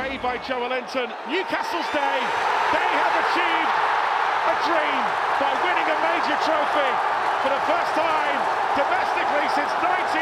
away by Joelinton. Newcastle's day. They have achieved a dream by winning a major trophy for the first time domestically since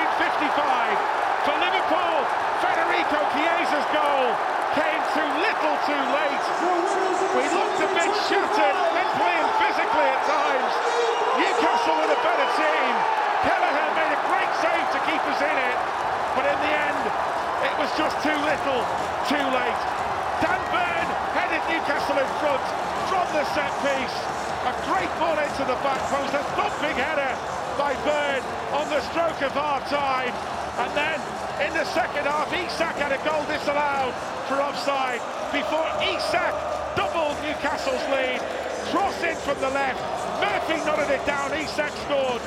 1955. For Liverpool, Federico Chiesa's goal came too little too late. We looked a bit shattered mentally and physically at times. Newcastle were the better team. Kelleher made a great save to keep us in it, but in the end it was just too little too late. Dan Burn headed Newcastle in front from the set piece. A great ball into the back post, a thumping header by Burn on the stroke of half time. And then in the second half, Isak had a goal disallowed for offside before Isak doubled Newcastle's lead. Cross in from the left, Murphy nodded it down, Isak scored.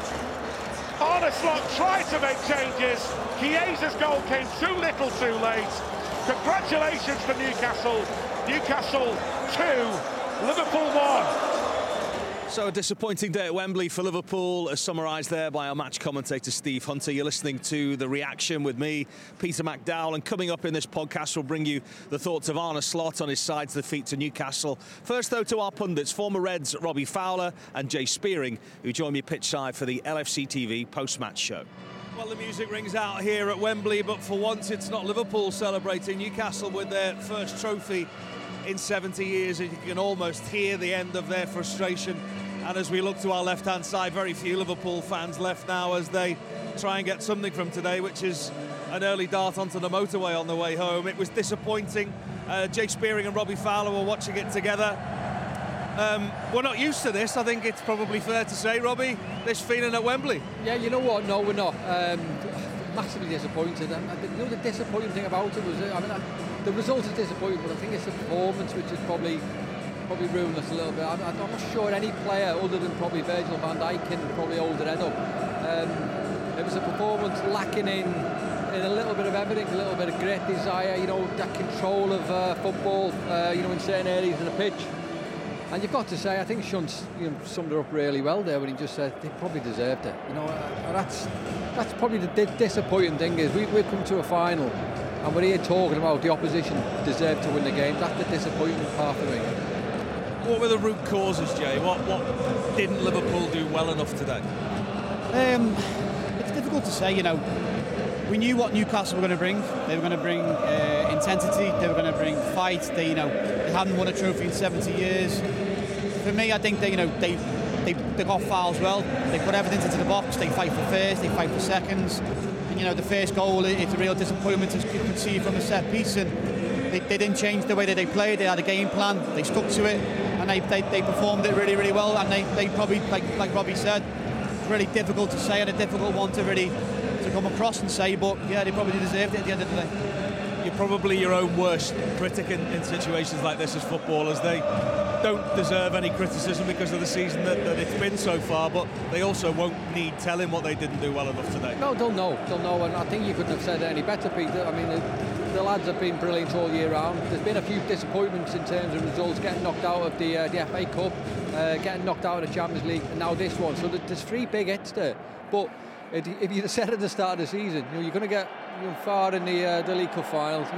Arne Slot tried to make changes. Chiesa's goal came too little too late. Congratulations to Newcastle. Newcastle 2, Liverpool 1. So a disappointing day at Wembley for Liverpool, as summarised there by our match commentator Steve Hunter. You're listening to The Reaction with me, Peter McDowell, and coming up in this podcast we'll bring you the thoughts of Arne Slot on his side's defeat to Newcastle. First though to our pundits, former Reds Robbie Fowler and Jay Spearing, who join me pitchside for the LFC TV post-match show. Well, the music rings out here at Wembley, but for once it's not Liverpool celebrating. Newcastle with their first trophy in 70 years, and you can almost hear the end of their frustration. And as we look to our left-hand side, very few Liverpool fans left now as they try and get something from today, which is an early dart onto the motorway on the way home. It was disappointing. Jay Spearing and Robbie Fowler were watching it together. We're not used to this, I think it's probably fair to say, Robbie, this feeling at Wembley. Yeah, you know what? No, we're not. Massively disappointed. And the disappointing thing about it was, the result is disappointing, but I think it's the performance which is probably ruined us a little bit. I'm not sure any player other than probably Virgil van Dijk can probably hold their head up. It was a performance lacking in a little bit of everything, a little bit of grit, desire, that control of football, in certain areas of the pitch. And you've got to say, I think Sean summed it up really well there when he just said they probably deserved it. That's probably the disappointing thing is we've come to a final and we're here talking about the opposition deserved to win the game. That's the disappointing part for me. What were the root causes, Jay? What didn't Liverpool do well enough today? It's difficult to say, We knew what Newcastle were going to bring. They were going to bring intensity, they were going to bring fight. They hadn't won a trophy in 70 years. For me, I think they got fouls well. They put everything into the box. They fight for first, they fight for seconds. And the first goal, it's a real disappointment, as you can see from the set piece. And they didn't change the way that they played. They had a game plan. They stuck to it, and they performed it really, really well. And they probably, like Robbie said, really difficult to say and a difficult one to really to come across and say. But yeah, they probably deserved it at the end of the day. You're probably your own worst critic in situations like this as footballers. They don't deserve any criticism because of the season that it's been so far, but they also won't need telling what they didn't do well enough today. No, they'll know, and I think you couldn't have said it any better, Peter. I mean, the lads have been brilliant all year round. There's been a few disappointments in terms of results, getting knocked out of the FA Cup, getting knocked out of the Champions League, and now this one. So there's three big hits there. But if you'd said at the start of the season, you're going to get far in the League Cup finals,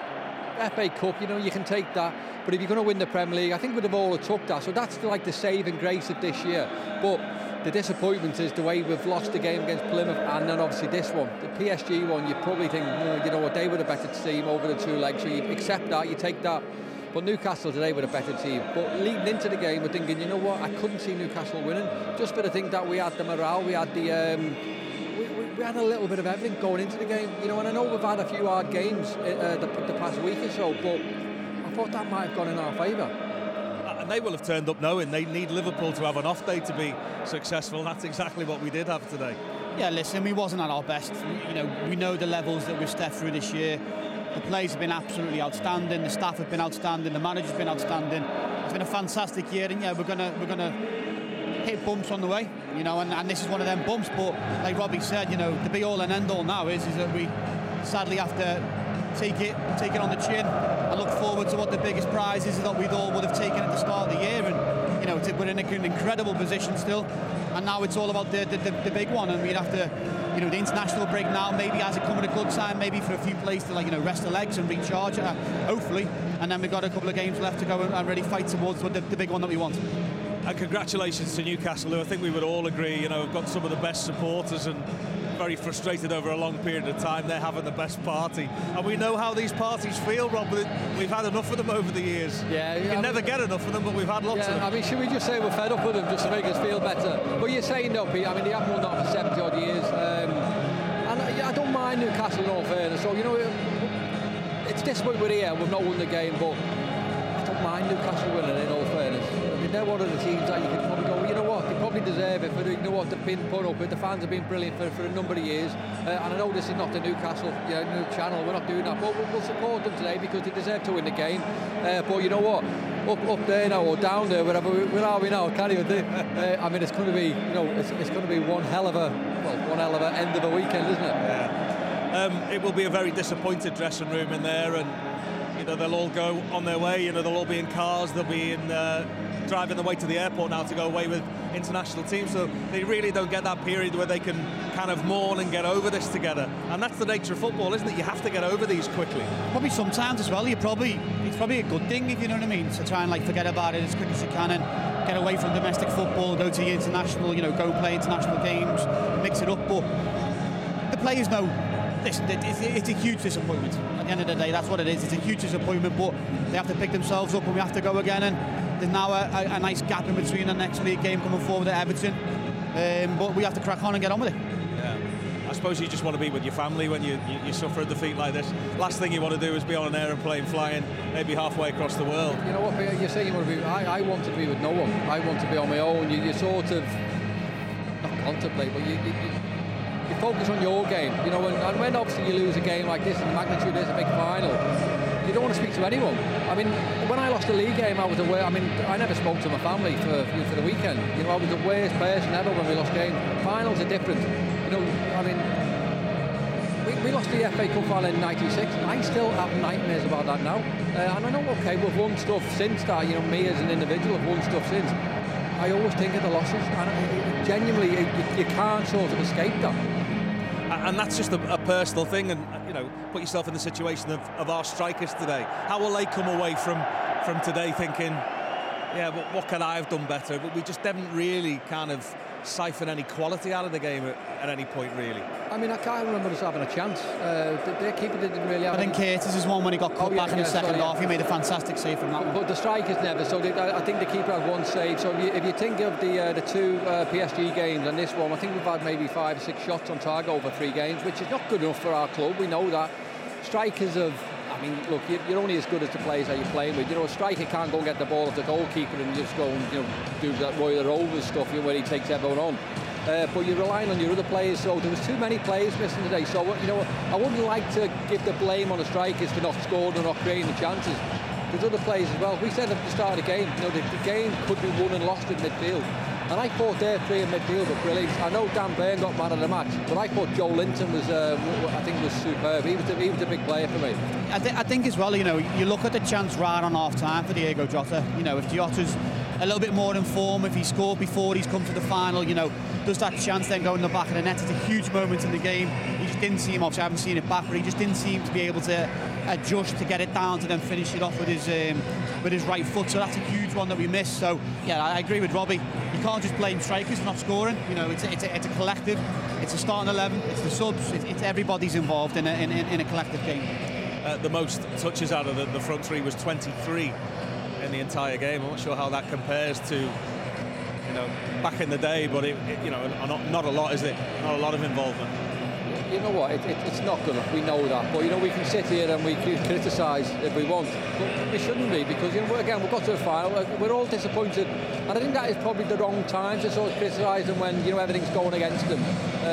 FA Cup, you can take that. But if you're going to win the Premier League, I think we'd have all took that. So that's like the saving grace of this year. But the disappointment is the way we've lost the game against Plymouth, and then obviously this one, the PSG one. You probably think, what, they were a better team over the two legs. So you accept that, you take that. But Newcastle today were a better team. But leading into the game, we're thinking, I couldn't see Newcastle winning. Just for the thing that we had the morale, we had the. We had a little bit of everything going into the game, and I know we've had a few hard games the past week or so, but I thought that might have gone in our favour. And they will have turned up knowing they need Liverpool to have an off day to be successful. That's exactly what we did have today. Yeah, listen, we wasn't at our best. We know the levels that we've stepped through this year. The players have been absolutely outstanding. The staff have been outstanding. The manager's been outstanding. It's been a fantastic year, and we're gonna hit bumps on the way, and this is one of them bumps. But like Robbie said, the be all and end all now is that we sadly have to take it on the chin and look forward to what the biggest prize is that we all would have taken at the start of the year. And we're in an incredible position still, and now it's all about the big one, and we'd have to, the international break now maybe has it come at a good time, maybe for a few players to rest their legs and recharge, hopefully, and then we've got a couple of games left to go and really fight towards the big one that we want. And congratulations to Newcastle, who I think we would all agree, have got some of the best supporters and very frustrated over a long period of time. They're having the best party, and we know how these parties feel, Rob. We've had enough of them over the years. Yeah, you can never get enough of them, but we've had lots of them. I mean, should we just say we're fed up with them just to make us feel better? But you're saying no, Pete. I mean, they have won that for 70 odd years, and I don't mind Newcastle in all fairness. So it's disappointing we're here. We've not won the game, but I don't mind Newcastle winning in all fairness. I mean, they're one of the teams that you can probably go, you know what, they probably deserve it for, they've been put up with. The fans have been brilliant for a number of years, and I know this is not the Newcastle new channel, we're not doing that, but we'll support them today because they deserve to win the game. But you know what, up there now or down there, where are we now? I can't even think. I mean, it's going to be, it's going to be one hell of a end of a weekend, isn't it? Yeah. It will be a very disappointed dressing room in there, and they'll all go on their way. They'll all be in cars. They'll be in driving the way to the airport now to go away with international teams. So they really don't get that period where they can kind of mourn and get over this together. And that's the nature of football, isn't it? You have to get over these quickly. Probably sometimes as well. It's probably a good thing, if you know what I mean, to try and forget about it as quick as you can and get away from domestic football, go to the international, go play international games, mix it up. But the players know. Listen, it's a huge disappointment. At the end of the day, that's what it is. It's a huge disappointment, but they have to pick themselves up and we have to go again. And there's now a nice gap in between the next league game coming forward at Everton. But we have to crack on and get on with it. Yeah. I suppose you just want to be with your family when you suffer a defeat like this. Last thing you want to do is be on an aeroplane flying maybe halfway across the world. You know what, you're saying you want to be... I want to be with no one. I want to be on my own. You sort of... not contemplate, but you focus on your game, and when obviously you lose a game like this and the magnitude is a big final, you don't want to speak to anyone. I mean, when I lost the league game, I was aware. I mean, I never spoke to my family for the weekend. I was the worst person ever when we lost games. Finals are different. I mean, we lost the FA Cup final in '96. I still have nightmares about that now. And I know, okay, we've won stuff since that. Me as an individual have won stuff since. I always think of the losses, and genuinely, you can't sort of escape that. And that's just a personal thing, and put yourself in the situation of our strikers today. How will they come away from today thinking, yeah, but what could I have done better? But we just didn't really kind of siphon any quality out of the game at any point, really. I mean, I can't remember us having a chance. Their keeper didn't really have... I think Curtis is one when he got cut back in the second half. He made a fantastic save from that one. But the strikers never. So I think the keeper had one save. So if you think of the two PSG games and this one, I think we've had maybe 5 or 6 shots on target over 3 games, which is not good enough for our club. We know that. Strikers have... I mean, look, you're only as good as the players that you're playing with. A striker can't go and get the ball off the goalkeeper and just go and do that Royal Rovers stuff where he takes everyone on. But you're relying on your other players, so there was too many players missing today. So I wouldn't like to give the blame on the strikers for not scoring or not creating the chances. There's other players as well. We said at the start of the game, the game could be won and lost in midfield. And I thought their 3 in midfield were brilliant. I know Dan Burn got man of the match, but I thought Joe Linton was, was superb. He was a big player for me. I think as well, you look at the chance right on half time for Diogo Jota. If Jota's a little bit more in form, if he scored before he's come to the final, does that chance then go in the back of the net? It's a huge moment in the game. He just didn't seem, obviously I haven't seen it back, but he just didn't seem to be able to adjust to get it down to then finish it off with his right foot. So that's a huge one that we missed. So yeah, I agree with Robbie. You can't just blame strikers for not scoring. It's a collective. It's a starting 11. It's the subs. It's everybody's involved in a collective game. The most touches out of the front 3 was 23 in the entire game. I'm not sure how that compares to back in the day, but not a lot, is it? Not a lot of involvement. You know what? It's not good enough. We know that, but we can sit here and we can criticise if we want, but we shouldn't be, because again, we've got to the final. We're all disappointed, and I think that is probably the wrong time to sort of criticise them when everything's going against them.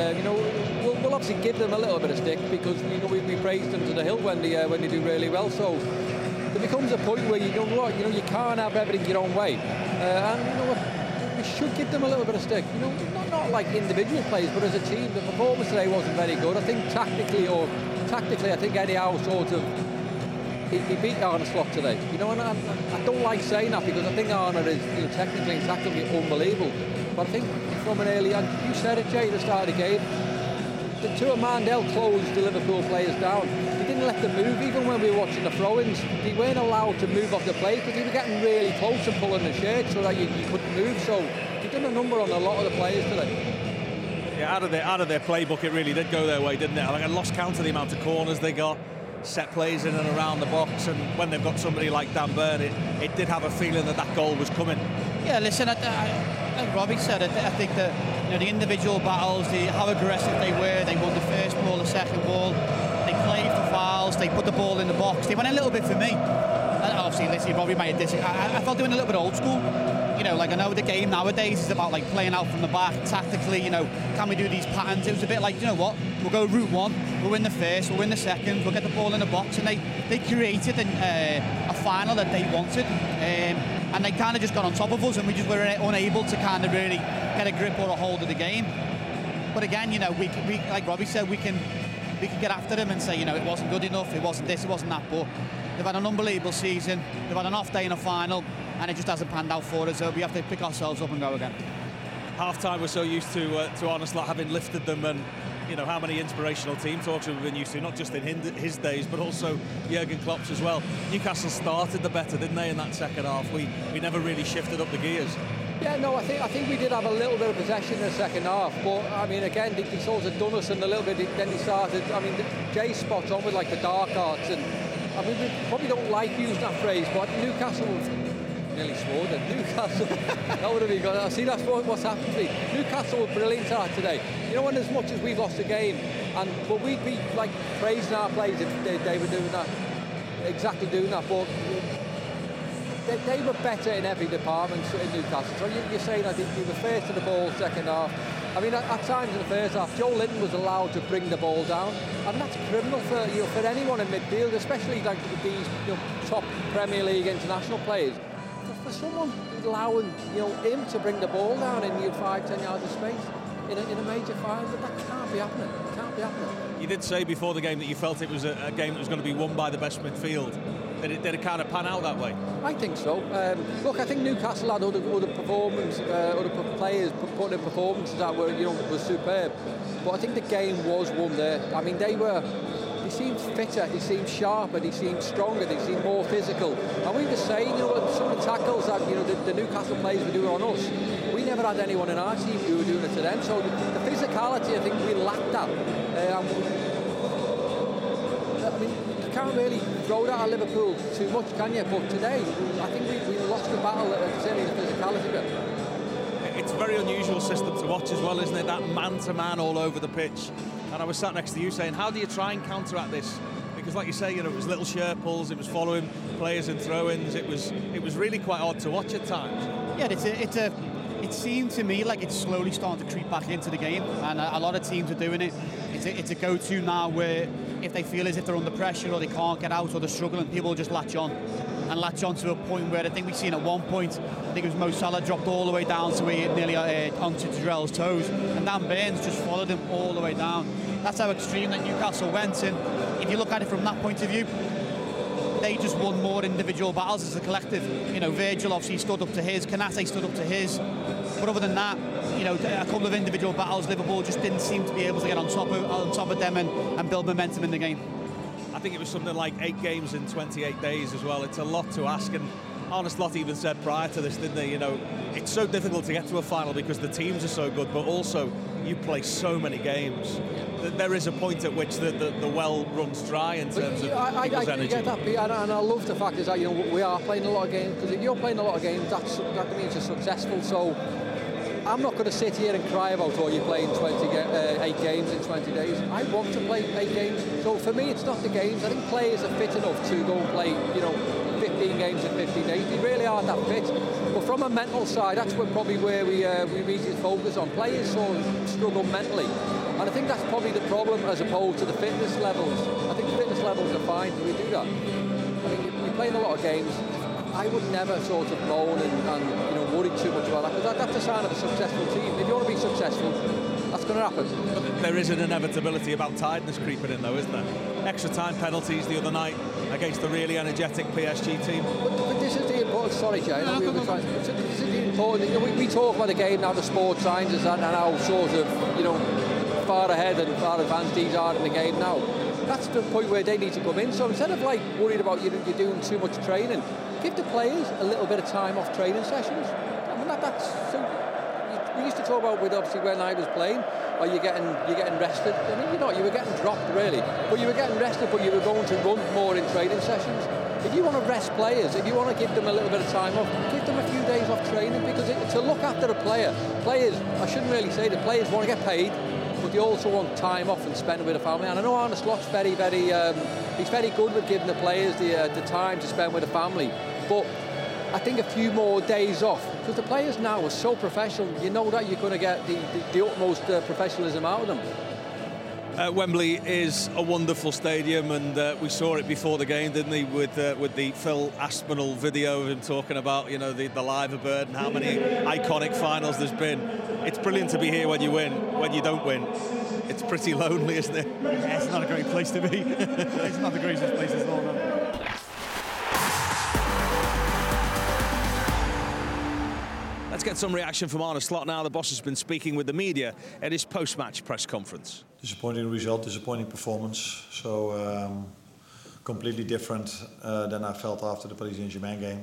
We'll obviously give them a little bit of stick because we praise them to the hill when they do really well. So there becomes a point where you can't have everything your own way, and we should give them a little bit of stick. Not like individual players, but as a team. The performance today wasn't very good. I think tactically, I think Eddie Howe sort of he beat Arne Slot today. You know, and I don't like saying that because I think Arne is, you know, technically and tactically unbelievable. But I think from an early, and you said it, Jay, at the start of the game, the two of Mandel closed the Liverpool players down. He didn't let them move, even when we were watching the throw-ins. They weren't allowed to move off the play because he was getting really close and pulling the shirt so that you couldn't move. So he done a number on a lot of the players today. Yeah, out of their playbook, it really did go their way, didn't it? I lost count of the amount of corners they got, set plays in and around the box, and when they've got somebody like Dan Burn, it did have a feeling that goal was coming. Yeah, listen, like Robbie said, I think that, you know, the individual battles, how aggressive they were, they won the first ball, the second ball, they played for fouls, they put the ball in the box, they went a little bit for me. And obviously, listen, Robbie might have disagree. I felt they went a little bit old school. You know, like I know the game nowadays is about like playing out from the back tactically, you know, can we do these patterns? It was a bit like, you know what, we'll go route one, we'll win the first, we'll win the second, we'll get the ball in the box, and they created a final that they wanted, and they kind of just got on top of us, and we just were unable to kind of really get a grip or a hold of the game. But again, you know, we like Robbie said, we can get after them and say, you know, it wasn't good enough, it wasn't this, it wasn't that, but they've had an unbelievable season, they've had an off day in a final, and it just hasn't panned out for us, so we have to pick ourselves up and go again. Half-time, we're so used to Arne Slot having lifted them, and you know how many inspirational team talks we've been used to, not just in his days, but also Jurgen Klopp's as well. Newcastle started the better, didn't they, in that second half? We never really shifted up the gears. Yeah, no, I think we did have a little bit of possession in the second half, but I mean, again, they sort of done us in a little bit. Then they started. I mean, Jay's spot on with like the dark arts, and I mean, we probably don't like using that phrase, but Newcastle. Nearly swore that Newcastle. That would have been good. I see that's what's happened to me. Newcastle were brilliant out today. You know, and as much as we've lost the game, but we'd be like praising our players if they were doing that, exactly doing that. But they were better in every department in Newcastle. So you're saying I think they were first to the ball, second half. I mean, at times in the first half, Joe Linton was allowed to bring the ball down, and that's criminal for anyone in midfield, especially like these top Premier League international players. For someone allowing him to bring the ball down in 5-10 yards of space in a major final, that can't be happening. It can't be happening. You did say before the game that you felt it was a game that was going to be won by the best midfield. Did it kind of pan out that way? I think so. Look, I think Newcastle had other performance, other players putting in performances that were superb. But I think the game was won there. I mean, they seemed fitter, they seemed sharper, they seemed stronger, they seemed more physical. And we were saying, some of the tackles that the Newcastle players were doing on us, we never had anyone in our team who were doing it to them. So the physicality, I think we lacked that. I mean, you can't really throw that at Liverpool too much, can you? But today, I think we lost the battle, certainly the physicality bit. It's a very unusual system to watch as well, isn't it? That man-to-man all over the pitch. And I was sat next to you saying, how do you try and counteract this? Because like you say, it was little shirt pulls, it was following players in throw-ins. It was really quite odd to watch at times. Yeah, it seemed to me like it's slowly starting to creep back into the game, and a lot of teams are doing it. It's a go-to now where if they feel as if they're under pressure or they can't get out or they're struggling, people just latch on to a point where I think we've seen at one point, I think it was Mo Salah dropped all the way down to nearly onto Jarrell's toes, and Dan Burns just followed him all the way down. That's how extreme that Newcastle went, and if you look at it from that point of view, they just won more individual battles as a collective. Virgil obviously stood up to his, Konate stood up to his, but other than that, a couple of individual battles, Liverpool just didn't seem to be able to get on top of them and build momentum in the game. I think it was something like 8 games in 28 days as well. It's a lot to ask, and Arne Slot even said prior to this, didn't they? It's so difficult to get to a final because the teams are so good, but also you play so many games. There is a point at which the well runs dry in terms of people's energy. I get that, and I love the fact is that we are playing a lot of games, because if you're playing a lot of games, that means you're successful. So I'm not going to sit here and cry about you playing 8 games in 20 days. I want to play 8 games. So for me, it's not the games. I think players are fit enough to go and play 15 games in 15 days. They really are that fit. But from a mental side, that's probably where we need to focus on. Players sort of struggle mentally. And I think that's probably the problem as opposed to the fitness levels. I think the fitness levels are fine. We do that. I mean, you're playing a lot of games. I would never sort of moan and worry too much about that, because that's a sign of a successful team. If you want to be successful, that's going to happen. But there is an inevitability about tiredness creeping in, though, isn't there? Extra time penalties the other night against the really energetic PSG team. But this is the important. Sorry, Jay. This is the important. We talk about the game now, the sports scientists, and how sort of far ahead and far advanced these are in the game now. That's the point where they need to come in. So instead of worried about you're doing too much training, give the players a little bit of time off training sessions. I mean that's so. We used to talk about with obviously when I was playing, you're getting rested. I mean you were getting dropped really, but you were getting rested, but you were going to run more in training sessions. If you want to rest players, if you want to give them a little bit of time off, give them a few days off training because to look after a players, I shouldn't really say the players want to get paid. But they also want time off and spend with the family. And I know Arne Slot's very he's very good with giving the players the time to spend with the family. But I think a few more days off, because the players now are so professional, you know that you're going to get the utmost professionalism out of them. Wembley is a wonderful stadium, and we saw it before the game, didn't we, with the Phil Aspinall video of him talking about the liver bird and how many iconic finals there's been. It's brilliant to be here when you win. When you don't win, it's pretty lonely, isn't it? Yeah, it's not a great place to be. It's not the greatest place at all. No. Let's get some reaction from Arne Slot now. The boss has been speaking with the media at his post-match press conference. Disappointing result, disappointing performance. So completely different than I felt after the Paris Saint-Germain game.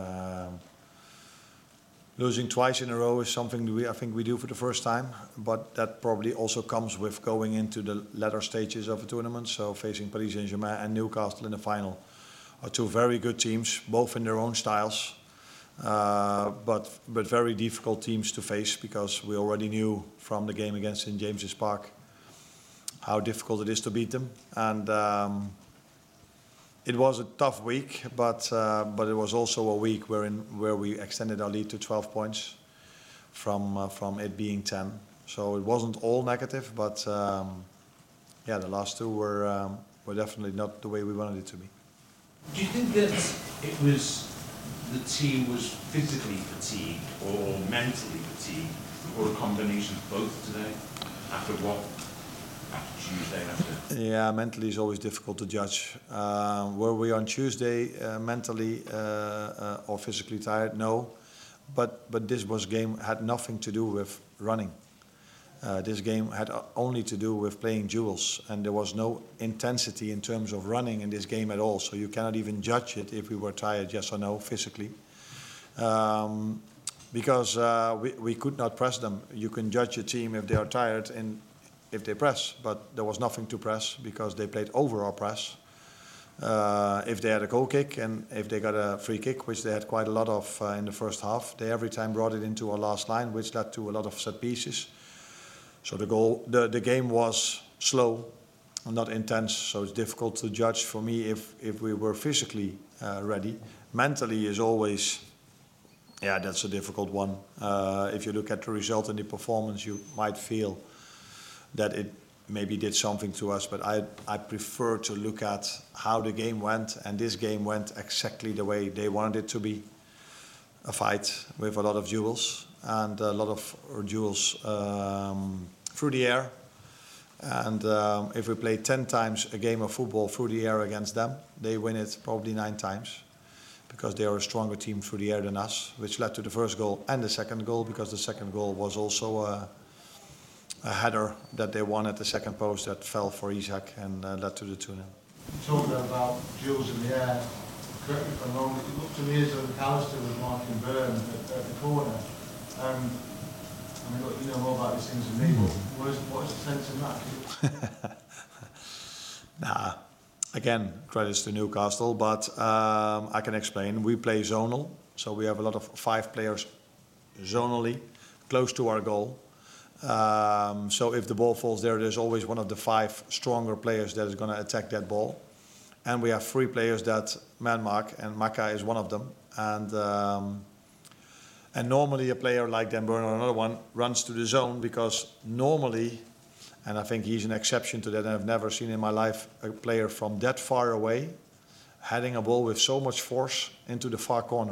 Losing twice in a row is something I think we do for the first time, but that probably also comes with going into the latter stages of a tournament. So facing Paris Saint-Germain and Newcastle in the final are two very good teams, both in their own styles. But very difficult teams to face because we already knew from the game against St James's Park how difficult it is to beat them. And it was a tough week, but it was also a week where we extended our lead to 12 points from it being 10. So it wasn't all negative, but the last two were definitely not the way we wanted it to be. Do you think that the team was physically fatigued or mentally fatigued, or a combination of both today? After Tuesday? Yeah, mentally is always difficult to judge. Were we on Tuesday mentally or physically tired? No, but this game had nothing to do with running. This game had only to do with playing duels, and there was no intensity in terms of running in this game at all. So you cannot even judge it if we were tired, yes or no, physically. Because we could not press them. You can judge a team if they are tired and if they press, but there was nothing to press because they played over our press. If they had a goal kick and if they got a free kick, which they had quite a lot of in the first half, they every time brought it into our last line, which led to a lot of set pieces. So the game was slow, not intense, so it's difficult to judge for me if we were physically ready. Mentally is always, that's a difficult one. If you look at the result and the performance, you might feel that it maybe did something to us, but I prefer to look at how the game went, and this game went exactly the way they wanted it to be. A fight with a lot of duels, and a lot of duels through the air. And if we play 10 times a game of football through the air against them, they win it probably 9 times because they are a stronger team through the air than us, which led to the first goal and the second goal, because the second goal was also a header that they won at the second post that fell for Isaac and led to the 2-0. Talking about duels in the air, correct me if I'm wrong, it looked to me as though McAllister was marking Byrne at the corner. I mean, look, you know more about these things than me, but what's the sense in that? Again, credits to Newcastle, but I can explain. We play zonal, so we have a lot of 5 players zonally, close to our goal. So if the ball falls there's always one of the 5 stronger players that is going to attack that ball. And we have 3 players that man mark, and Maka is one of them. And normally a player like Dan Burn or another one runs to the zone, because normally, and I think he's an exception to that, and I've never seen in my life a player from that far away heading a ball with so much force into the far corner.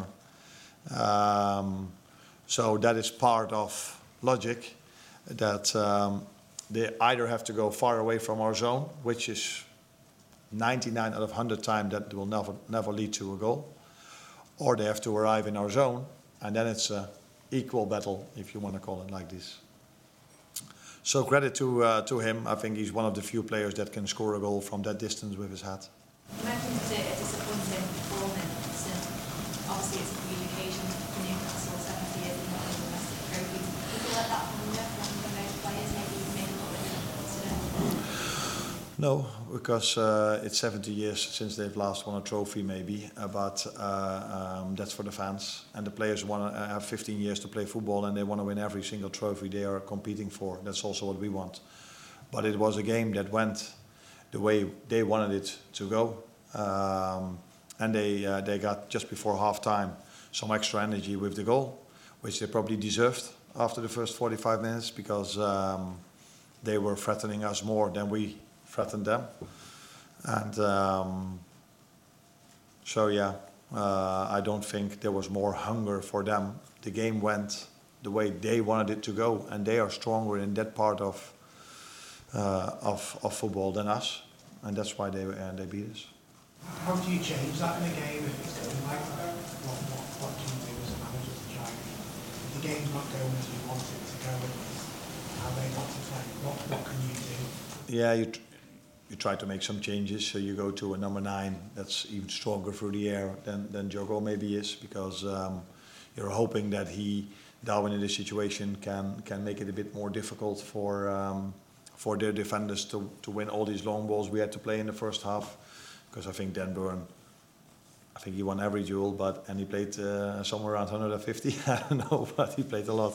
So that is part of logic, that they either have to go far away from our zone, which is 99 out of 100 times that will never lead to a goal, or they have to arrive in our zone, and then it's an equal battle, if you want to call it like this. So credit to him. I think he's one of the few players that can score a goal from that distance with his hat. You mentioned a disappointing performance, and obviously it's a few occasions for Newcastle, 70 years in not domestic trophies. Do you feel like that hunger from those players maybe made a little bit difficult today? No, because it's 70 years since they've last won a trophy maybe, but that's for the fans. And the players want to have 15 years to play football, and they want to win every single trophy they are competing for. That's also what we want. But it was a game that went the way they wanted it to go. And they got, just before half-time, some extra energy with the goal, which they probably deserved after the first 45 minutes, because they were threatening us more than we threatened them. And I don't think there was more hunger for them. The game went the way they wanted it to go, and they are stronger in that part of football than us, and that's why they beat us. How do you change that in a game if it's going like that? What do you do as a manager to try and, if the game's not going as you want it to go, how they not to play? What can you do? Yeah, you try to make some changes. So you go to a number 9 that's even stronger through the air than Diogo maybe is, because you're hoping that Darwin in this situation can make it a bit more difficult for their defenders to win all these long balls we had to play in the first half. Because I think Dan Burn, he won every duel, and he played somewhere around 150. I don't know, but he played a lot.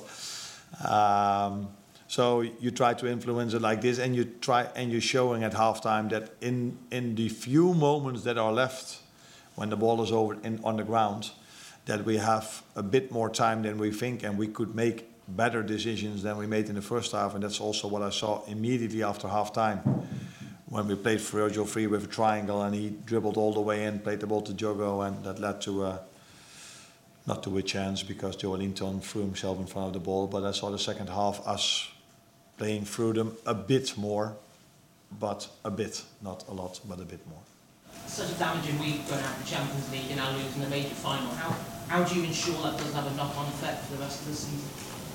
So you try to influence it like this, and you're showing at halftime that in the few moments that are left, when the ball is over on the ground, that we have a bit more time than we think, and we could make better decisions than we made in the first half. And that's also what I saw immediately after halftime, when we played Virgil free with a triangle, and he dribbled all the way in, played the ball to Diogo, and that led to not to a chance, because Joe Linton threw himself in front of the ball. But I saw the second half us playing through them a bit more, but a bit, not a lot, but a bit more. Such a damaging week going out of the Champions League and now losing the major final. How do you ensure that doesn't have a knock-on effect for the rest of the season?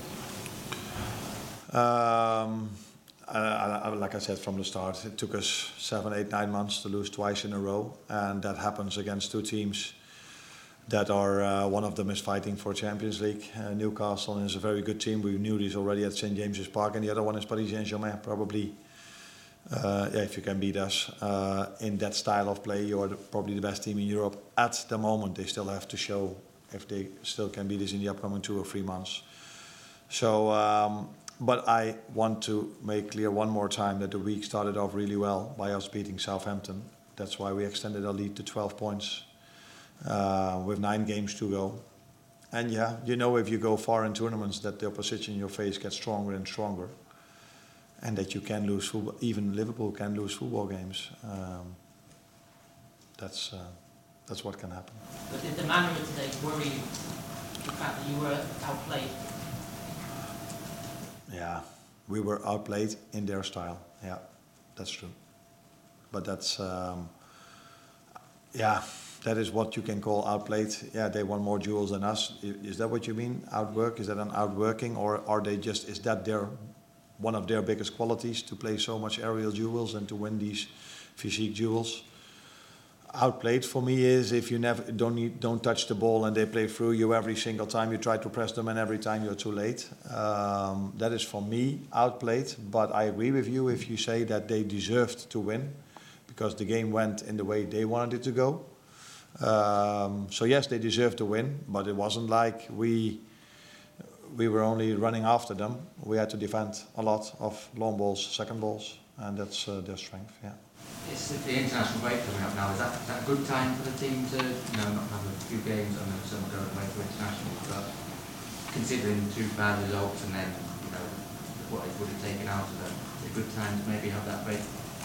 Like I said from the start, it took us 7, 8, 9 months to lose twice in a row, and that happens against two teams that are, one of them is fighting for Champions League. Newcastle is a very good team. We knew this already at St. James's Park, and the other one is Paris Saint-Germain. Probably, if you can beat us in that style of play, you're probably the best team in Europe at the moment. They still have to show if they still can beat us in the upcoming 2 or 3 months. So. But I want to make clear one more time that the week started off really well by us beating Southampton. That's why we extended our lead to 12 points with 9 games to go. And yeah, you know, if you go far in tournaments, that the opposition in your face gets stronger and stronger, and that you can lose football. Even Liverpool can lose football games. That's what can happen. But did the manner of today worry you? The fact that you were outplayed? Yeah, we were outplayed in their style. Yeah, that's true. But that's, that is what you can call outplayed. Yeah, they won more duels than us. Is that what you mean? Outwork? Is that an outworking? Or are they just, is that one of their biggest qualities, to play so much aerial duels and to win these physique duels? Outplayed for me is if you never don't touch the ball and they play through you every single time you try to press them, and every time you're too late. That is for me outplayed. But I agree with you if you say that they deserved to win, because the game went in the way they wanted it to go. So yes, they deserved to win, but it wasn't like we were only running after them. We had to defend a lot of long balls, second balls, and that's their strength. Yeah. It's the international break coming up now. Is that a good time for the team to not have a few games? I know some are going away for international, but considering 2 bad results and then what it would have taken out of them, it's a good time to maybe have that break.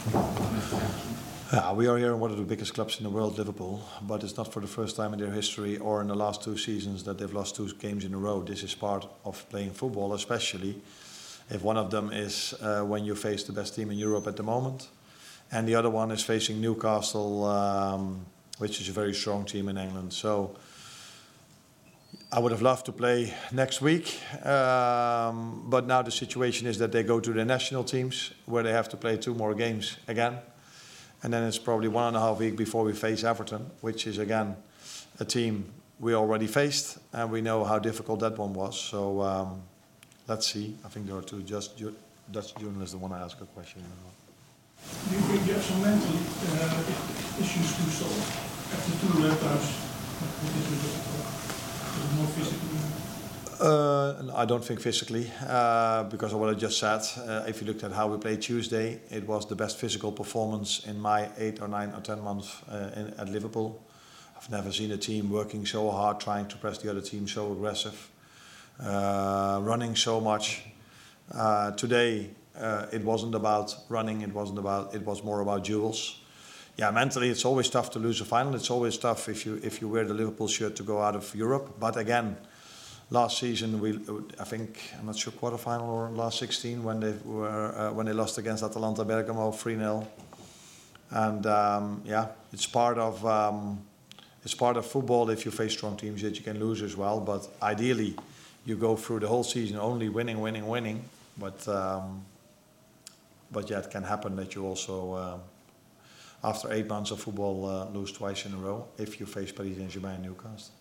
Yeah, we are here in one of the biggest clubs in the world, Liverpool, but it's not for the first time in their history or in the last 2 seasons that they've lost 2 games in a row. This is part of playing football, especially If one of them is when you face the best team in Europe at the moment, and the other one is facing Newcastle, which is a very strong team in England. So I would have loved to play next week, but now the situation is that they go to the national teams where they have to play 2 more games again. And then it's probably 1.5 weeks before we face Everton, which is again a team we already faced, and we know how difficult that one was. So let's see. I think there are 2 Dutch journalists that want to ask a question. Do you think you have some mental issues to solve after 2 left outs with this result? More physically? I don't think physically, because of what I just said. If you looked at how we played Tuesday, it was the best physical performance in my 8 or 9 or 10 months at Liverpool. I've never seen a team working so hard, trying to press the other team, so aggressive, running so much. Today, it wasn't about running. It was more about duels. Yeah, mentally it's always tough to lose a final. It's always tough if you wear the Liverpool shirt to go out of Europe. But again, last season I think I'm not sure quarterfinal or last 16 when they lost against Atalanta Bergamo 3-0. And it's part of football. If you face strong teams, that you can lose as well. But ideally, you go through the whole season only winning. But yeah, it can happen that you also. After 8 months of football, lose twice in a row if you face Paris Saint-Germain and Newcastle.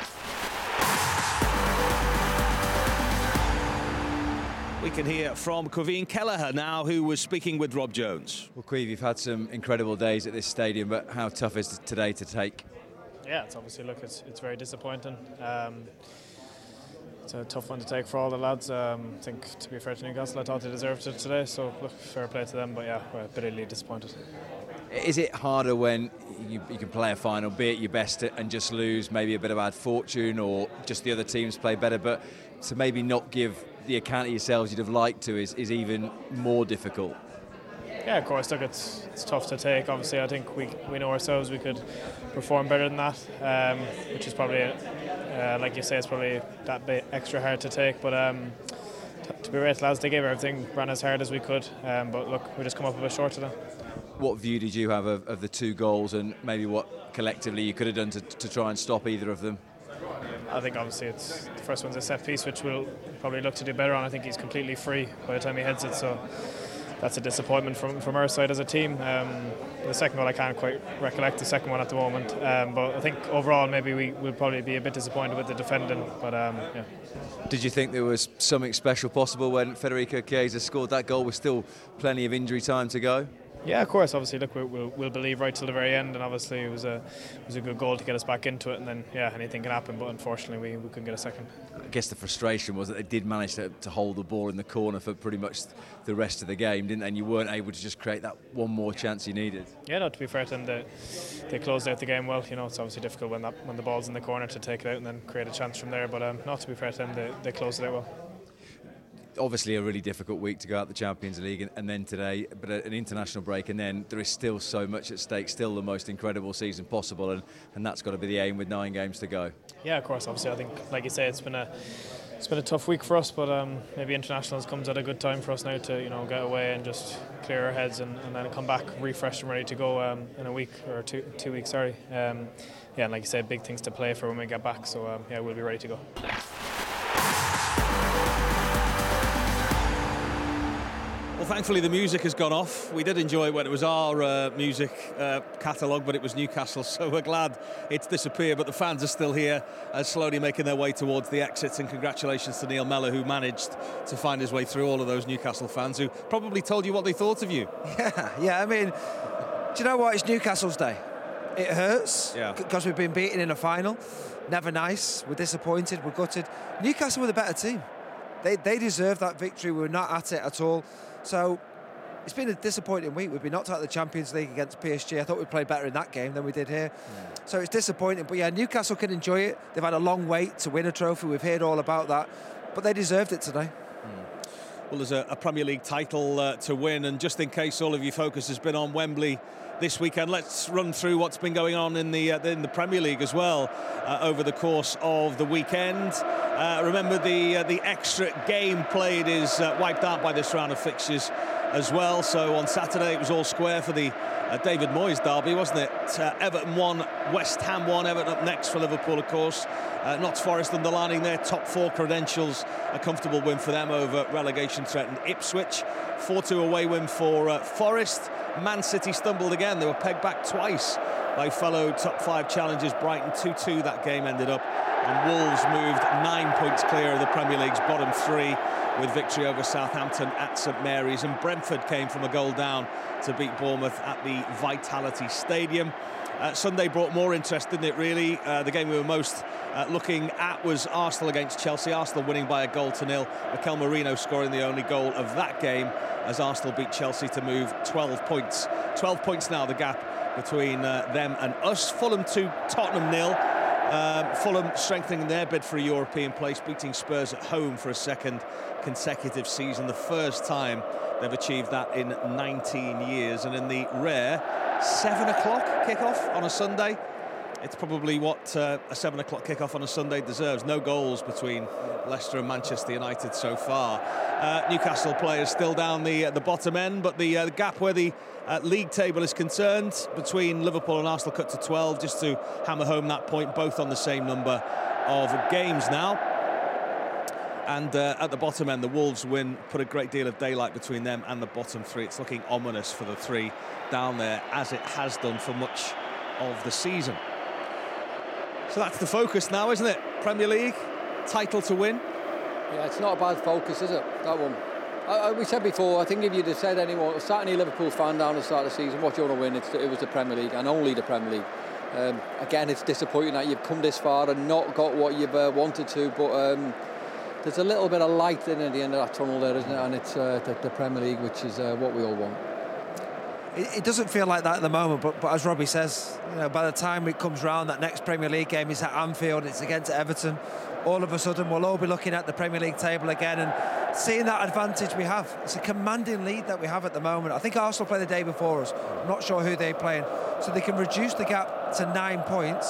We can hear from Caoimhín Kelleher now, who was speaking with Rob Jones. Well, Caoimhín, you've had some incredible days at this stadium, but how tough is today to take? Yeah, it's obviously, it's very disappointing. It's a tough one to take for all the lads. I think, to be fair to Newcastle, I thought they deserved it today, so look, fair play to them, but yeah, we're bitterly disappointed. Is it harder when you can play a final, be at your best and just lose, maybe a bit of bad fortune or just the other teams play better, but to maybe not give the account of yourselves you'd have liked to is even more difficult? Yeah, of course, look, it's tough to take. Obviously, I think we know ourselves we could perform better than that, which is probably, like you say, it's probably that bit extra hard to take, but to be right, lads, they gave everything, ran as hard as we could, but look, we just come up a bit short today. What view did you have of the 2 goals and maybe what collectively you could have done to try and stop either of them? I think obviously the first one's a set piece, which we'll probably look to do better on. I think he's completely free by the time he heads it, so that's a disappointment from our side as a team. The second goal I can't quite recollect the second one at the moment, but I think overall maybe we will probably be a bit disappointed with the defending, but yeah. Did you think there was something special possible when Federico Chiesa scored that goal with still plenty of injury time to go? Yeah, of course. Obviously, look, we'll believe right till the very end, and obviously it was a good goal to get us back into it. And then, yeah, anything can happen. But unfortunately, we couldn't get a second. I guess the frustration was that they did manage to hold the ball in the corner for pretty much the rest of the game, didn't they? And you weren't able to just create that one more chance you needed. Yeah, no. To be fair to them, they closed out the game well. You know, it's obviously difficult when the ball's in the corner to take it out and then create a chance from there. But not to be fair to them, they closed it out well. Obviously a really difficult week to go out the Champions League and then today, but an international break, and then there is still so much at stake, still the most incredible season possible, and that's got to be the aim with 9 games to go. Yeah, of course. Obviously, I think, like you say, it's been a tough week for us, but maybe internationals comes at a good time for us now to get away and just clear our heads and then come back refreshed and ready to go in a week or two weeks. And like you said, big things to play for when we get back. So we'll be ready to go. Well, thankfully the music has gone off. We did enjoy it when it was our music catalogue, but it was Newcastle, so we're glad it's disappeared. But the fans are still here, slowly making their way towards the exits. And congratulations to Neil Mellor, who managed to find his way through all of those Newcastle fans, who probably told you what they thought of you. Yeah. I mean, do you know what? It's Newcastle's day. It hurts because we've been beaten in a final. Never nice. We're disappointed. We're gutted. Newcastle were the better team. They deserved that victory. We were not at it at all. So it's been a disappointing week. We've been knocked out of the Champions League against PSG. I thought we played better in that game than we did here. So it's disappointing. But yeah, Newcastle can enjoy it. They've had a long wait to win a trophy. We've heard all about that. But they deserved it today. well, there's a Premier League title to win, and just in case all of your focus has been on Wembley this weekend, let's run through what's been going on in the Premier League as well over the course of the weekend. Remember, the extra game played is wiped out by this round of fixtures as well. So on Saturday it was all square for the David Moyes derby, wasn't it? Everton won, West Ham won. Everton up next for Liverpool, of course. Notts Forest underlining their top 4 credentials. A comfortable win for them over relegation-threatened Ipswich. 4-2 away win for Forest. Man City stumbled again. They were pegged back twice by fellow top 5 challengers Brighton. 2-2 that game ended up. And Wolves moved 9 points clear of the Premier League's bottom 3 with victory over Southampton at St Mary's. And Brentford came from a goal down to beat Bournemouth at the Vitality Stadium. Sunday brought more interest, didn't it, really? The game we were most looking at was Arsenal against Chelsea. Arsenal winning by 1-0. Mikel Merino scoring the only goal of that game as Arsenal beat Chelsea to move 12 points. 12 points now, the gap between them and us. Fulham 2, Tottenham 0. Fulham strengthening their bid for a European place, beating Spurs at home for a second consecutive season. The first time they've achieved that in 19 years. And in the rare 7 o'clock kickoff on a Sunday, it's probably what a 7 o'clock kickoff on a Sunday deserves. No goals between Leicester and Manchester United so far. Newcastle players still down the bottom end, but the gap where the league table is concerned between Liverpool and Arsenal cut to 12, just to hammer home that point, both on the same number of games now. And at the bottom end, the Wolves win put a great deal of daylight between them and the bottom 3. It's looking ominous for the 3 down there, as it has done for much of the season. So that's the focus now, isn't it? Premier League, title to win. Yeah, it's not a bad focus, is it, that one? We said before, I think if you'd have said anyone, sat any Liverpool fan down at the start of the season, what do you want to win? It was the Premier League, and only the Premier League. Again, it's disappointing that you've come this far and not got what you've wanted to, but there's a little bit of light in at the end of that tunnel there, isn't it? And it's the Premier League, which is what we all want. It doesn't feel like that at the moment, but as Robbie says, by the time it comes round, that next Premier League game is at Anfield, it's against Everton. All of a sudden, we'll all be looking at the Premier League table again and seeing that advantage we have. It's a commanding lead that we have at the moment. I think Arsenal play the day before us. I'm not sure who they're playing. So they can reduce the gap to 9 points.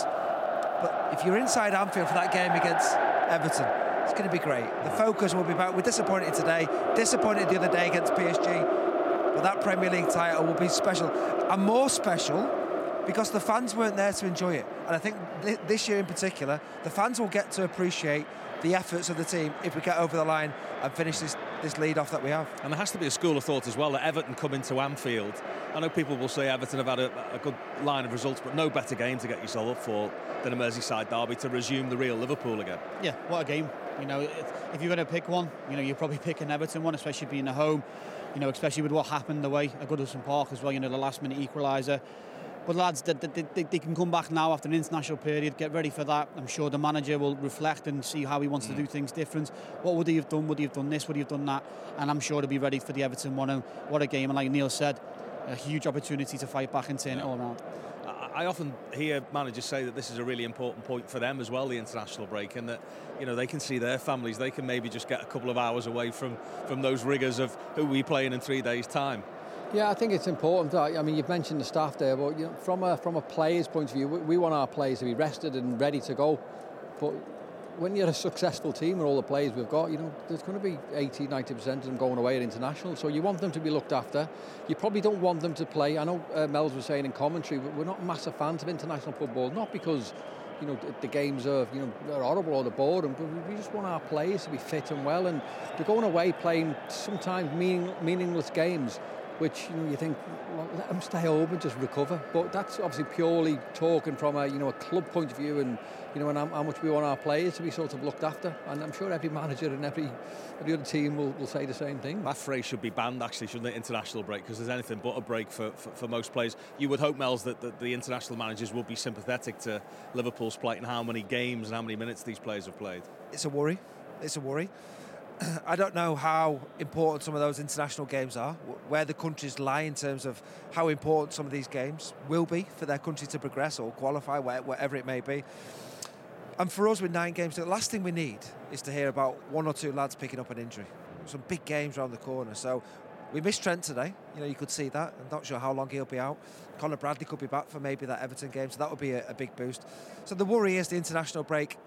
But if you're inside Anfield for that game against Everton, it's going to be great. The focus will be back. We're disappointed today, disappointed the other day against PSG. But that Premier League title will be special, and more special because the fans weren't there to enjoy it. And I think this year in particular, the fans will get to appreciate the efforts of the team if we get over the line and finish this lead off that we have. And there has to be a school of thought as well that Everton come into Anfield. I know people will say Everton have had a good line of results, but no better game to get yourself up for than a Merseyside derby to resume the real Liverpool again. Yeah, what a game. If you're going to pick one, you're probably picking Everton one, especially being at home. Especially with what happened away at Goodison Park as well, the last-minute equaliser. But lads, they can come back now after an international period, get ready for that. I'm sure the manager will reflect and see how he wants to do things different. What would he have done? Would he have done this? Would he have done that? And I'm sure to be ready for the Everton one. And what a game. And like Neil said, a huge opportunity to fight back and turn it all around. I often hear managers say that this is a really important point for them as well, the international break, and that they can see their families. They can maybe just get a couple of hours away from those rigours of who we playing in 3 days' time. Yeah, I think it's important. I mean, you've mentioned the staff there, but from a player's point of view, we want our players to be rested and ready to go. But when you're a successful team with all the players we've got, there's going to be 80-90% of them going away at international, so you want them to be looked after. You probably don't want them to play. I know Mels was saying in commentary, we're not massive fans of international football, not because the games are they're horrible or they're boring, but we just want our players to be fit and well, and they're going away playing sometimes meaningless games, which you think, well, let them stay home and just recover. But that's obviously purely talking from a club point of view, and and how much we want our players to be sort of looked after. And I'm sure every manager and every other team will say the same thing. That phrase should be banned, actually, shouldn't it? International break, because there's anything but a break for most players. You would hope, Mels, that the international managers will be sympathetic to Liverpool's plight and how many games and how many minutes these players have played. It's a worry. I don't know how important some of those international games are, where the countries lie in terms of how important some of these games will be for their country to progress or qualify, whatever it may be. And for us with 9 games, the last thing we need is to hear about 1 or 2 lads picking up an injury. some big games around the corner. So we missed Trent today. You could see that. I'm not sure how long he'll be out. Conor Bradley could be back for maybe that Everton game, so that would be a big boost. So the worry is the international break.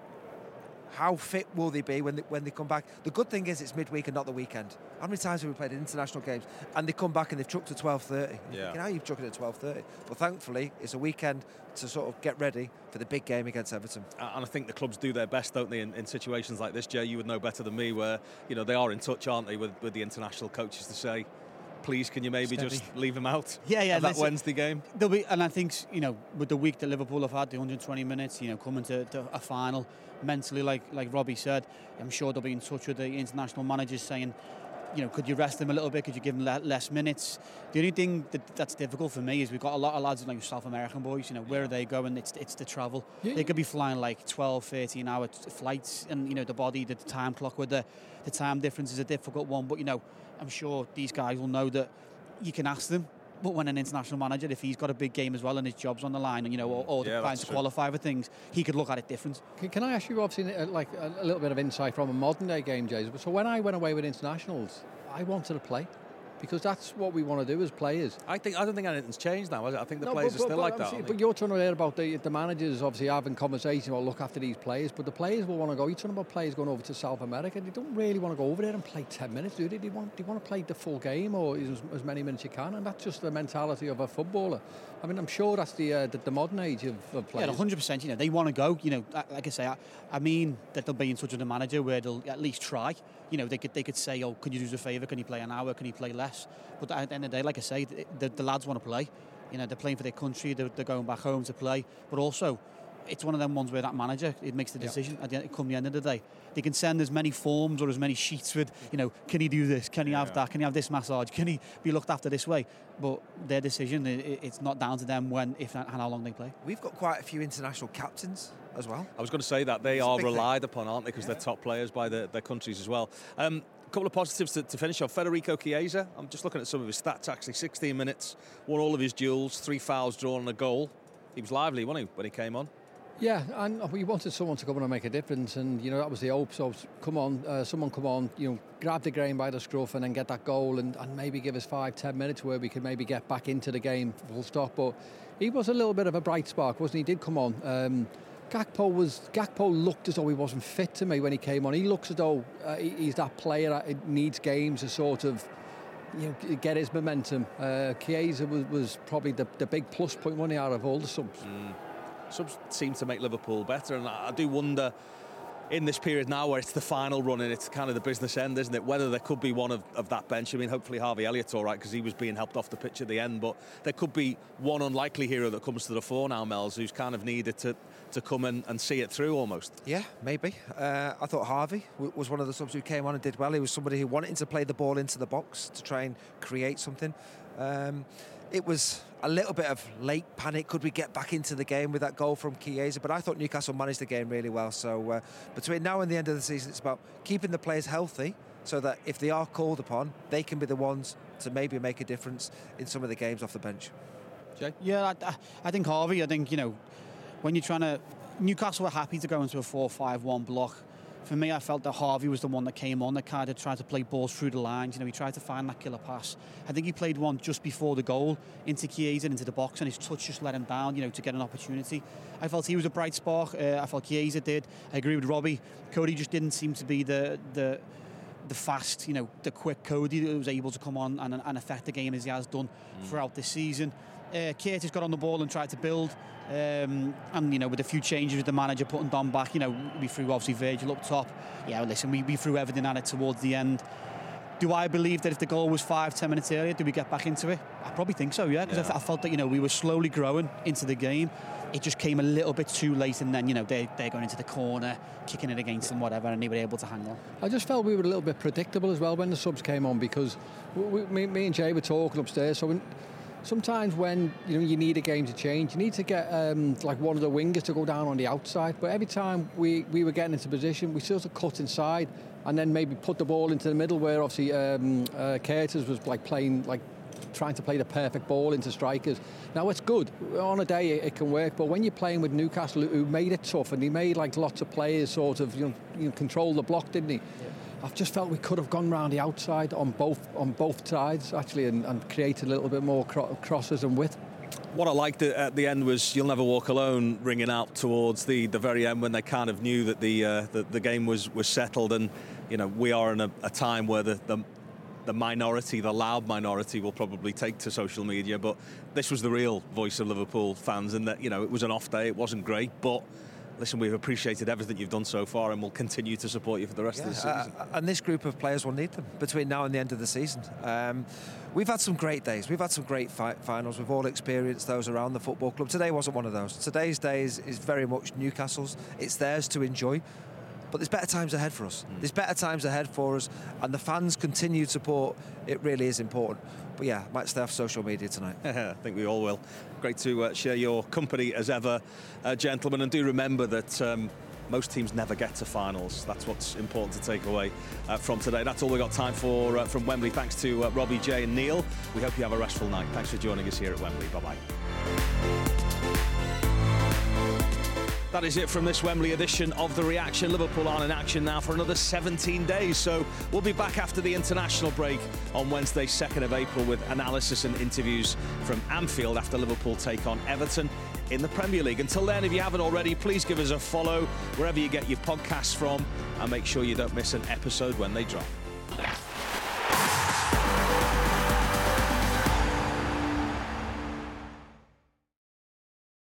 How fit will they be when they come back? The good thing is it's midweek and not the weekend. How many times have we played international games and they come back and they've trucked to 12:30? Yeah. How you've trucked at 12:30? But thankfully, it's a weekend to sort of get ready for the big game against Everton. And I think the clubs do their best, don't they, in situations like this, Jay? You would know better than me, where they are in touch, aren't they, with the international coaches to say, please, can you maybe just leave them out? Yeah. That Wednesday game. There'll be, and I think with the week that Liverpool have had, the 120 minutes, coming to a final, mentally, like Robbie said, I'm sure they'll be in touch with the international managers saying, could you rest them a little bit? Could you give them less minutes? The only thing that's difficult for me is we've got a lot of lads like South American boys. Where are they going? It's the travel. Yeah. They could be flying like 12, 13 hour flights, and the body, the time clock with the time difference is a difficult one. But I'm sure these guys will know that you can ask them. But when an international manager, if he's got a big game as well and his job's on the line, and or they're trying to qualify for things, he could look at it different. Can I ask you, obviously, like a little bit of insight from a modern day game, Jay? So when I went away with internationals, I wanted to play. Because that's what we want to do as players. I don't think anything's changed now. I think the players are still like that. But you're talking about the managers obviously having conversations about look after these players, but the players will want to go. You're talking about players going over to South America. They don't really want to go over there and play 10 minutes, do they? They want to play the full game or as many minutes you can, and that's just the mentality of a footballer. I mean, I'm sure that's the modern age of players. Yeah, 100%. They want to go. Like I say, I mean that they'll be in touch with the manager where they'll at least try. They could say, oh, could you do us a favour? Can you play an hour? Can you play less? But at the end of the day, like I say, the lads want to play. They're playing for their country. They're going back home to play. But also, it's one of them ones where that manager, it makes the decision at the end of the day. They can send as many forms or as many sheets with, can he do this? Can he have that? Can he have this massage? Can he be looked after this way? But their decision, it's not down to them when, if and how long they play. We've got quite a few international captains as well. I was going to say that. They are relied upon, aren't they? Because they're top players by their countries as well. A couple of positives to finish off. Federico Chiesa, I'm just looking at some of his stats actually. 16 minutes, won all of his duels, 3 fouls drawn and a goal. He was lively, wasn't he, when he came on? Yeah, and we wanted someone to come on and make a difference, and that was the hope. So someone come on, grab the game by the scruff and then get that goal and maybe give us 5-10 minutes where we could maybe get back into the game full stop. But he was a little bit of a bright spark, wasn't he? He did come on. Gakpo looked as though he wasn't fit to me when he came on. He looks as though he's that player that needs games to sort of get his momentum. Chiesa was probably the big plus point when he out of all the subs. Subs seem to make Liverpool better, and I do wonder in this period now where it's the final run and it's kind of the business end, isn't it, whether there could be one of that bench. I mean, hopefully Harvey Elliott's all right because he was being helped off the pitch at the end, but there could be one unlikely hero that comes to the fore now, Mels, who's kind of needed to come and see it through almost. Yeah, maybe. I thought Harvey was one of the subs who came on and did well. He was somebody who wanted to play the ball into the box to try and create something. It was a little bit of late panic. Could we get back into the game with that goal from Chiesa? But I thought Newcastle managed the game really well. So between now and the end of the season, it's about keeping the players healthy so that if they are called upon, they can be the ones to maybe make a difference in some of the games off the bench. Jay? Yeah, I think Harvey, when you're trying to... Newcastle were happy to go into a 4-5-1 block. For me, I felt that Harvey was the one that came on that kind of tried to play balls through the lines. He tried to find that killer pass. I think he played one just before the goal into Chiesa, into the box, and his touch just let him down, to get an opportunity. I felt he was a bright spark. I felt Chiesa did. I agree with Robbie. Cody just didn't seem to be the fast, the quick Cody that was able to come on and affect the game as he has done throughout this season. Curtis got on the ball and tried to build, and with a few changes with the manager putting Don back, we threw obviously Virgil up top. Yeah, listen, we threw everything at it towards the end. Do I believe that if the goal was 5-10 minutes earlier, do we get back into it? I probably think so, yeah, because I felt that we were slowly growing into the game. It just came a little bit too late, and then they're going into the corner, kicking it against them, whatever, and they were able to hang on. I just felt we were a little bit predictable as well when the subs came on, because me and Jay were talking upstairs. So sometimes when you need a game to change, you need to get like one of the wingers to go down on the outside. But every time we were getting into position, we sort of cut inside and then maybe put the ball into the middle, where obviously Curtis was trying to play the perfect ball into strikers. Now it's good on a day it can work, but when you're playing with Newcastle, who made it tough, and he made lots of players sort of control the block, didn't he? I've just felt we could have gone round the outside on both sides actually, and created a little bit more crosses and width. What I liked at the end was "You'll Never Walk Alone" ringing out towards the very end, when they kind of knew that the game was settled. And we are in a time where the minority, the loud minority, will probably take to social media, but this was the real voice of Liverpool fans, and that it was an off day, it wasn't great, but listen, we've appreciated everything you've done so far, and we'll continue to support you for the rest of the season. And this group of players will need them between now and the end of the season. We've had some great days. We've had some great finals. We've all experienced those around the football club. Today wasn't one of those. Today's day is very much Newcastle's. It's theirs to enjoy. But there's better times ahead for us. There's better times ahead for us, and the fans' continued support, it really is important. But yeah, might stay off social media tonight. I think we all will. Great to share your company as ever, gentlemen, and do remember that most teams never get to finals. That's what's important to take away from today. That's all we've got time for from Wembley. Thanks to Robbie, Jay and Neil. We hope you have a restful night. Thanks for joining us here at Wembley. Bye-bye. That is it from this Wembley edition of The Reaction. Liverpool are in action now for another 17 days, so we'll be back after the international break on Wednesday, 2nd of April, with analysis and interviews from Anfield after Liverpool take on Everton in the Premier League. Until then, if you haven't already, please give us a follow wherever you get your podcasts from, and make sure you don't miss an episode when they drop.